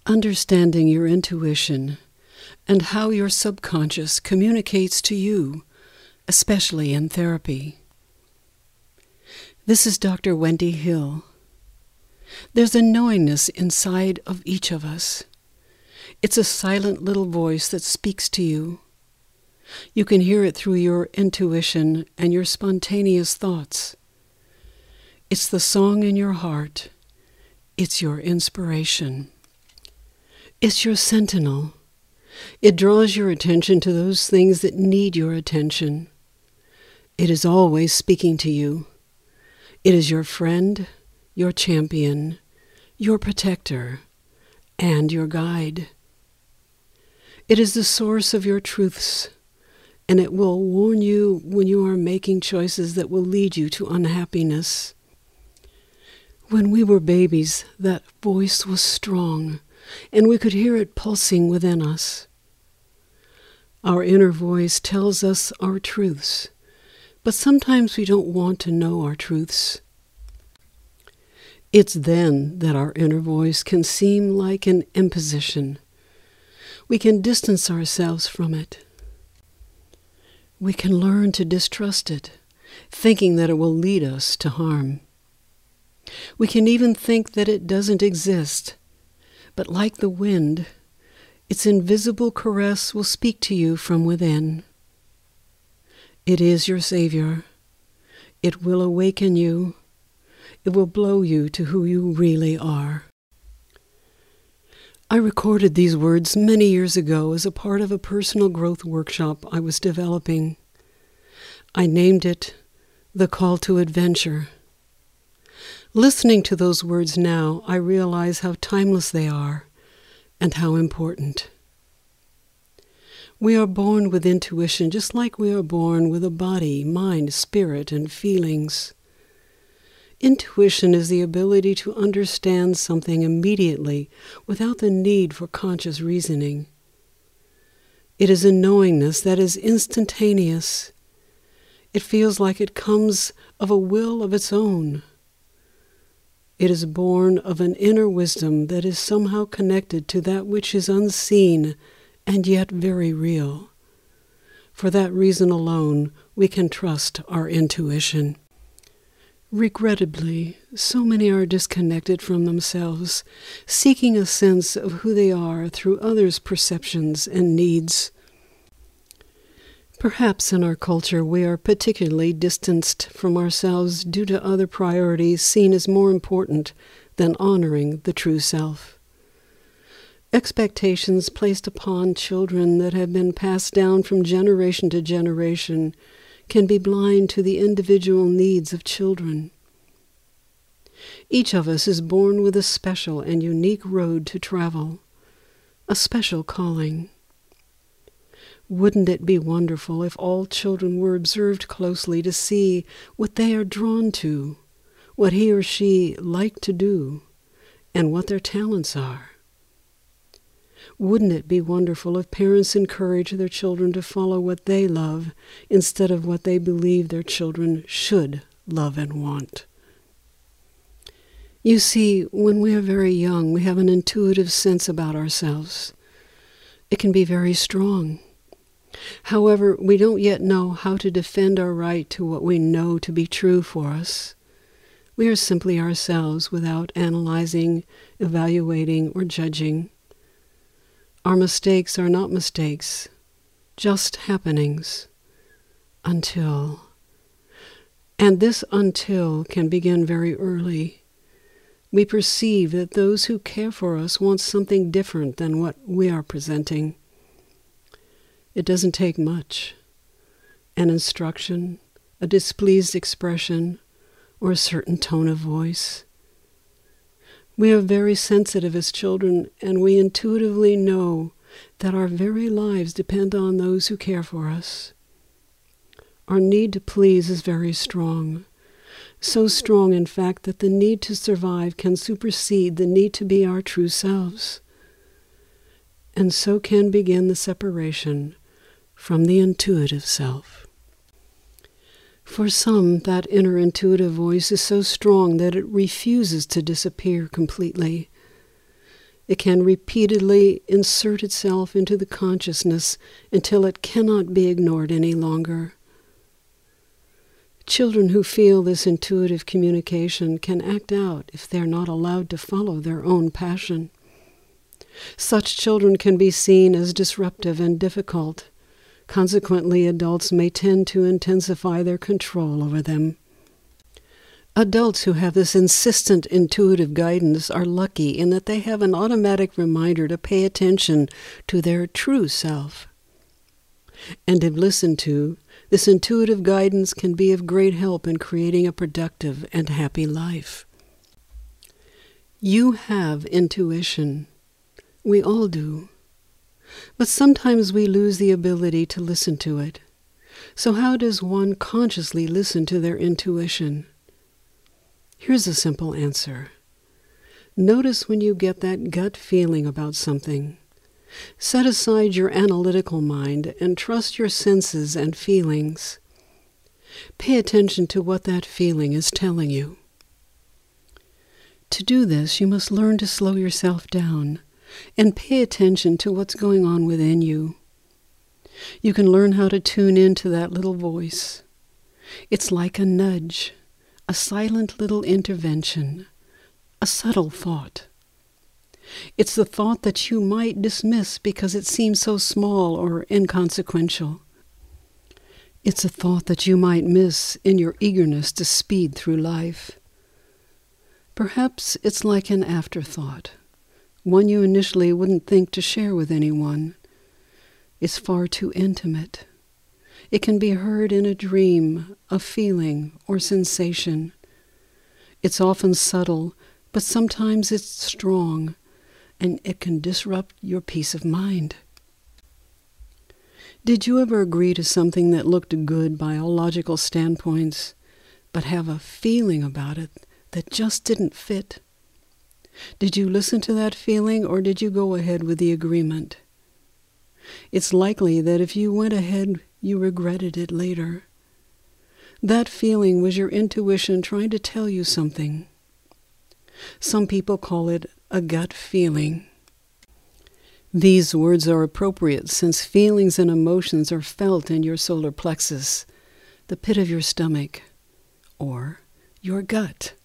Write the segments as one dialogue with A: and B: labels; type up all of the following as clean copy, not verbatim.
A: Understanding your intuition and how your subconscious communicates to you, especially in therapy. This is Dr. Wendy Hill. There's a knowingness inside of each of us. It's a silent little voice that speaks to you. You can hear it through your intuition and your spontaneous thoughts. It's the song in your heart. It's your inspiration. It's your sentinel. It draws your attention to those things that need your attention. It is always speaking to you. It is your friend, your champion, your protector, and your guide. It is the source of your truths, and it will warn you when you are making choices that will lead you to unhappiness. When we were babies, that voice was strong, and we could hear it pulsing within us. Our inner voice tells us our truths, but sometimes we don't want to know our truths. It's then that our inner voice can seem like an imposition. We can distance ourselves from it. We can learn to distrust it, thinking that it will lead us to harm. We can even think that it doesn't exist, but like the wind, its invisible caress will speak to you from within. It is your Savior. It will awaken you. It will blow you to who you really are. I recorded these words many years ago as a part of a personal growth workshop I was developing. I named it The Call to Adventure. Listening to those words now, I realize how timeless they are and how important. We are born with intuition just like we are born with a body, mind, spirit, and feelings. Intuition is the ability to understand something immediately without the need for conscious reasoning. It is a knowingness that is instantaneous. It feels like it comes of a will of its own. It is born of an inner wisdom that is somehow connected to that which is unseen and yet very real. For that reason alone, we can trust our intuition. Regrettably, so many are disconnected from themselves, seeking a sense of who they are through others' perceptions and needs. Perhaps in our culture we are particularly distanced from ourselves due to other priorities seen as more important than honoring the true self. Expectations placed upon children that have been passed down from generation to generation can be blind to the individual needs of children. Each of us is born with a special and unique road to travel, a special calling. Wouldn't it be wonderful if all children were observed closely to see what they are drawn to, what he or she like to do, and what their talents are? Wouldn't it be wonderful if parents encourage their children to follow what they love instead of what they believe their children should love and want? You see, when we are very young, we have an intuitive sense about ourselves. It can be very strong. However, we don't yet know how to defend our right to what we know to be true for us. We are simply ourselves without analyzing, evaluating, or judging. Our mistakes are not mistakes, just happenings. Until. And this until can begin very early. We perceive that those who care for us want something different than what we are presenting. It doesn't take much. An instruction, a displeased expression, or a certain tone of voice. We are very sensitive as children, and we intuitively know that our very lives depend on those who care for us. Our need to please is very strong. So strong, in fact, that the need to survive can supersede the need to be our true selves. And so can begin the separation from the intuitive self. For some, that inner intuitive voice is so strong that it refuses to disappear completely. It can repeatedly insert itself into the consciousness until it cannot be ignored any longer. Children who feel this intuitive communication can act out if they're not allowed to follow their own passion. Such children can be seen as disruptive and difficult. Consequently, adults may tend to intensify their control over them. Adults who have this insistent intuitive guidance are lucky in that they have an automatic reminder to pay attention to their true self. And if listened to, this intuitive guidance can be of great help in creating a productive and happy life. You have intuition. We all do. But sometimes we lose the ability to listen to it. So how does one consciously listen to their intuition? Here's a simple answer. Notice when you get that gut feeling about something. Set aside your analytical mind and trust your senses and feelings. Pay attention to what that feeling is telling you. To do this, you must learn to slow yourself down and pay attention to what's going on within you. You can learn how to tune into that little voice. It's like a nudge, a silent little intervention, a subtle thought. It's the thought that you might dismiss because it seems so small or inconsequential. It's a thought that you might miss in your eagerness to speed through life. Perhaps it's like an afterthought, one you initially wouldn't think to share with anyone. It's far too intimate. It can be heard in a dream, a feeling, or sensation. It's often subtle, but sometimes it's strong, and it can disrupt your peace of mind. Did you ever agree to something that looked good by all logical standpoints, but have a feeling about it that just didn't fit? Did you listen to that feeling, or did you go ahead with the agreement? It's likely that if you went ahead, you regretted it later. That feeling was your intuition trying to tell you something. Some people call it a gut feeling. These words are appropriate since feelings and emotions are felt in your solar plexus, the pit of your stomach, or your gut.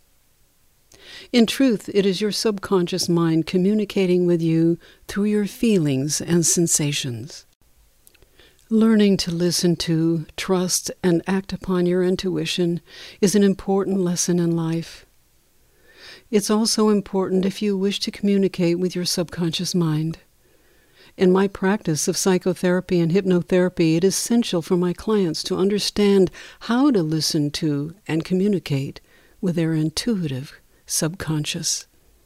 A: In truth, it is your subconscious mind communicating with you through your feelings and sensations. Learning to listen to, trust, and act upon your intuition is an important lesson in life. It's also important if you wish to communicate with your subconscious mind. In my practice of psychotherapy and hypnotherapy, it is essential for my clients to understand how to listen to and communicate with their intuitive subconscious.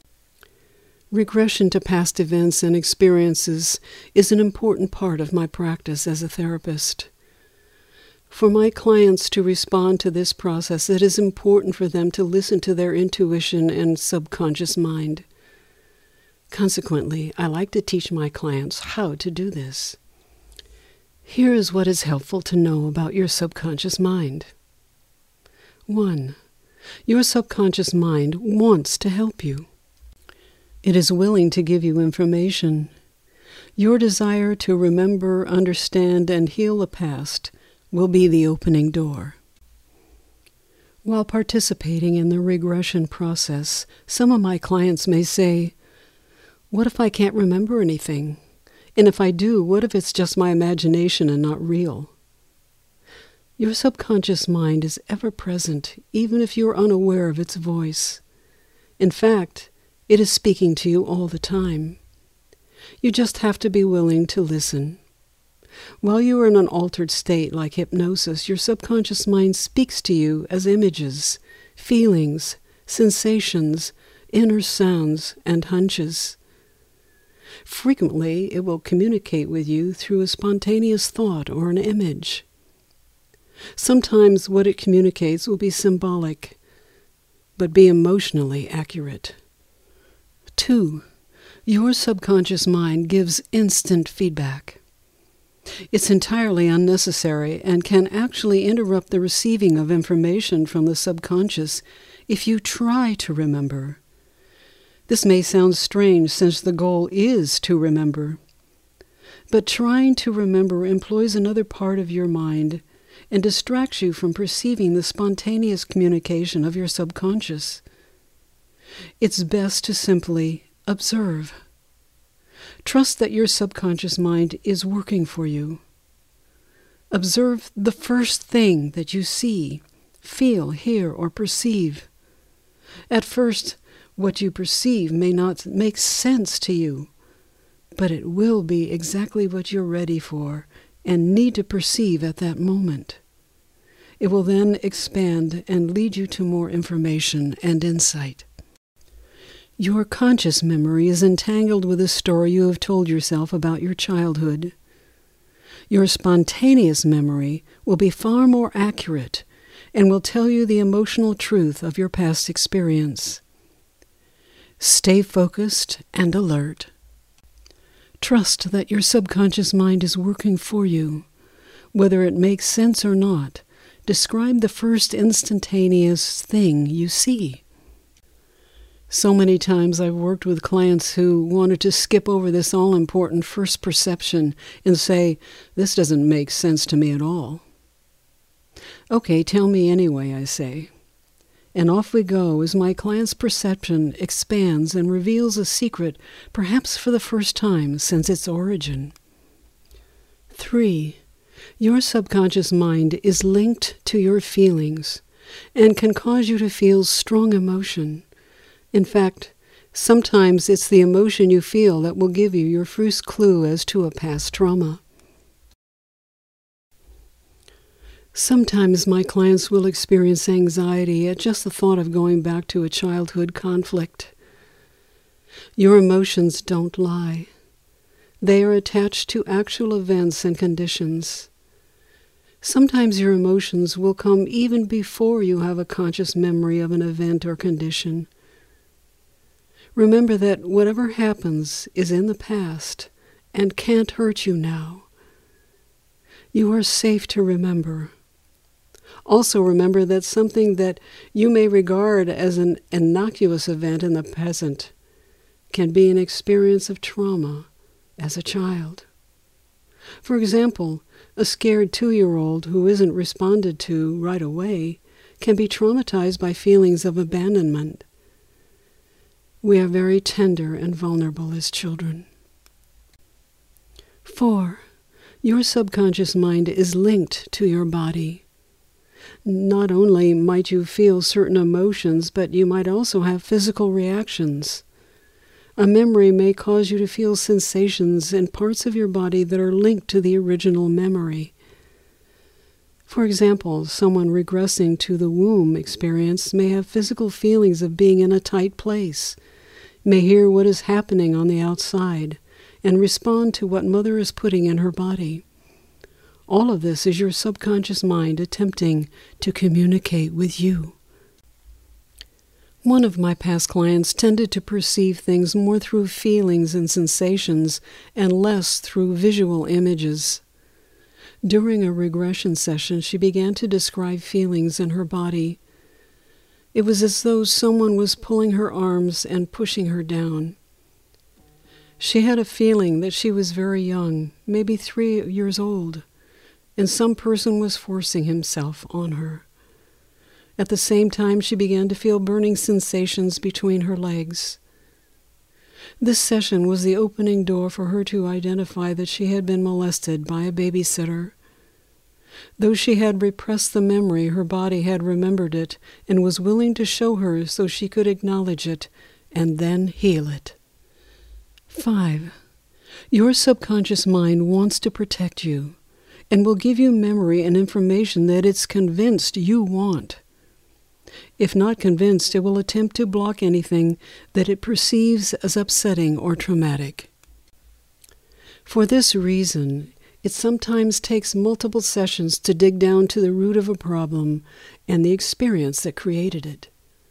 A: Regression to past events and experiences is an important part of my practice as a therapist. For my clients to respond to this process, it is important for them to listen to their intuition and subconscious mind. Consequently, I like to teach my clients how to do this. Here is what is helpful to know about your subconscious mind. 1. Your subconscious mind wants to help you. It is willing to give you information. Your desire to remember, understand, and heal the past will be the opening door. While participating in the regression process, some of my clients may say, "What if I can't remember anything? And if I do, what if it's just my imagination and not real?" Your subconscious mind is ever present, even if you're unaware of its voice. In fact, it is speaking to you all the time. You just have to be willing to listen. While you are in an altered state like hypnosis, your subconscious mind speaks to you as images, feelings, sensations, inner sounds, and hunches. Frequently, it will communicate with you through a spontaneous thought or an image. Sometimes what it communicates will be symbolic, but be emotionally accurate. 2. Your subconscious mind gives instant feedback. It's entirely unnecessary and can actually interrupt the receiving of information from the subconscious if you try to remember. This may sound strange since the goal is to remember. But trying to remember employs another part of your mind and distracts you from perceiving the spontaneous communication of your subconscious. It's best to simply observe. Trust that your subconscious mind is working for you. Observe the first thing that you see, feel, hear, or perceive. At first, what you perceive may not make sense to you, but it will be exactly what you're ready for and need to perceive at that moment. It will then expand and lead you to more information and insight. Your conscious memory is entangled with a story you have told yourself about your childhood. Your spontaneous memory will be far more accurate and will tell you the emotional truth of your past experience. Stay focused and alert. Trust that your subconscious mind is working for you. Whether it makes sense or not, describe the first instantaneous thing you see. So many times I've worked with clients who wanted to skip over this all-important first perception and say, "This doesn't make sense to me at all." "Okay, tell me anyway," I say. And off we go as my client's perception expands and reveals a secret, perhaps for the first time since its origin. 3. Your subconscious mind is linked to your feelings and can cause you to feel strong emotion. In fact, sometimes it's the emotion you feel that will give you your first clue as to a past trauma. Sometimes my clients will experience anxiety at just the thought of going back to a childhood conflict. Your emotions don't lie. They are attached to actual events and conditions. Sometimes your emotions will come even before you have a conscious memory of an event or condition. Remember that whatever happens is in the past and can't hurt you now. You are safe to remember. Also remember that something that you may regard as an innocuous event in the present can be an experience of trauma as a child. For example, a scared 2-year-old who isn't responded to right away can be traumatized by feelings of abandonment. We are very tender and vulnerable as children. 4. Your subconscious mind is linked to your body. Not only might you feel certain emotions, but you might also have physical reactions. A memory may cause you to feel sensations in parts of your body that are linked to the original memory. For example, someone regressing to the womb experience may have physical feelings of being in a tight place, may hear what is happening on the outside, and respond to what mother is putting in her body. All of this is your subconscious mind attempting to communicate with you. One of my past clients tended to perceive things more through feelings and sensations and less through visual images. During a regression session, she began to describe feelings in her body. It was as though someone was pulling her arms and pushing her down. She had a feeling that she was very young, maybe 3 years old, and some person was forcing himself on her. At the same time, she began to feel burning sensations between her legs. This session was the opening door for her to identify that she had been molested by a babysitter. Though she had repressed the memory, her body had remembered it and was willing to show her so she could acknowledge it and then heal it. 5. Your subconscious mind wants to protect you and will give you memory and information that it's convinced you want. If not convinced, it will attempt to block anything that it perceives as upsetting or traumatic. For this reason, it sometimes takes multiple sessions to dig down to the root of a problem and the experience that created it.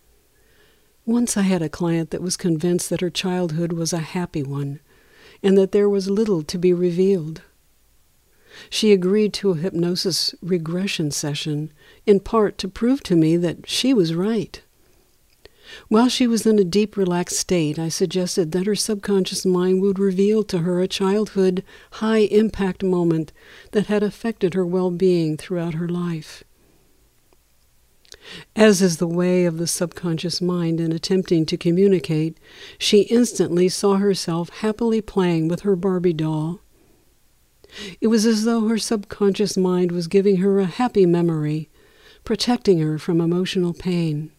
A: Once I had a client that was convinced that her childhood was a happy one and that there was little to be revealed. She agreed to a hypnosis regression session, in part to prove to me that she was right. While she was in a deep, relaxed state, I suggested that her subconscious mind would reveal to her a childhood, high-impact moment that had affected her well-being throughout her life. As is the way of the subconscious mind in attempting to communicate, she instantly saw herself happily playing with her Barbie doll. It was as though her subconscious mind was giving her a happy memory, protecting her from emotional pain.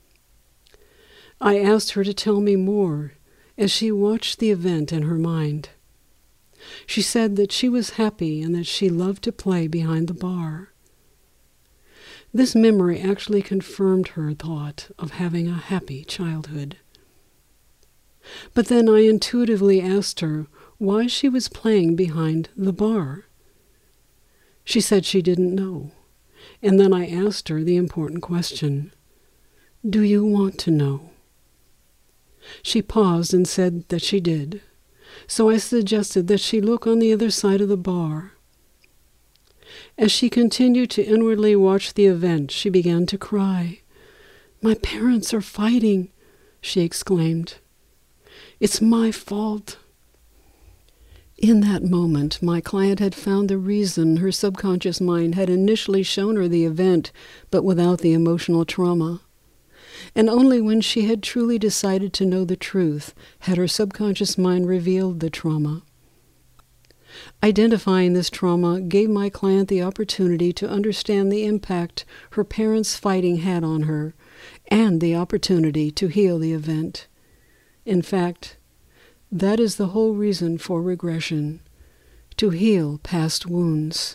A: I asked her to tell me more as she watched the event in her mind. She said that she was happy and that she loved to play behind the bar. This memory actually confirmed her thought of having a happy childhood. But then I intuitively asked her why she was playing behind the bar. She said she didn't know, and then I asked her the important question, "Do you want to know?" She paused and said that she did, so I suggested that she look on the other side of the bar. As she continued to inwardly watch the event, she began to cry. "My parents are fighting," she exclaimed. "It's my fault." In that moment, my client had found the reason her subconscious mind had initially shown her the event, but without the emotional trauma. And only when she had truly decided to know the truth had her subconscious mind revealed the trauma. Identifying this trauma gave my client the opportunity to understand the impact her parents' fighting had on her, and the opportunity to heal the event. In fact, that is the whole reason for regression, to heal past wounds.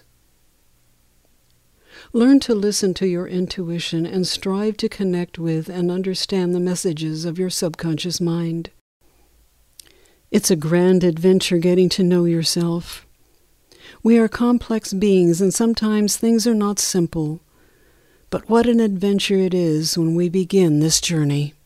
A: Learn to listen to your intuition and strive to connect with and understand the messages of your subconscious mind. It's a grand adventure getting to know yourself. We are complex beings and sometimes things are not simple. But what an adventure it is when we begin this journey.